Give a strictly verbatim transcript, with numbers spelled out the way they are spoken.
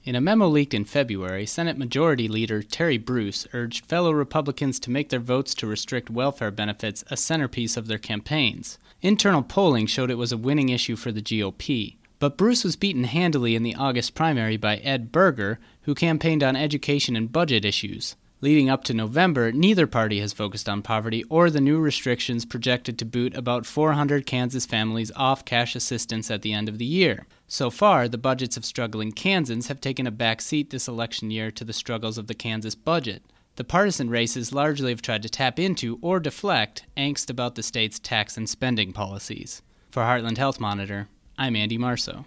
In a memo leaked in February, Senate Majority Leader Terry Bruce urged fellow Republicans to make their votes to restrict welfare benefits a centerpiece of their campaigns. Internal polling showed it was a winning issue for the G O P. But Bruce was beaten handily in the August primary by Ed Berger, who campaigned on education and budget issues. Leading up to November, neither party has focused on poverty or the new restrictions projected to boot about four hundred Kansas families off cash assistance at the end of the year. So far, the budgets of struggling Kansans have taken a back seat this election year to the struggles of the Kansas budget. The partisan races largely have tried to tap into or deflect angst about the state's tax and spending policies. For Heartland Health Monitor, I'm Andy Marso.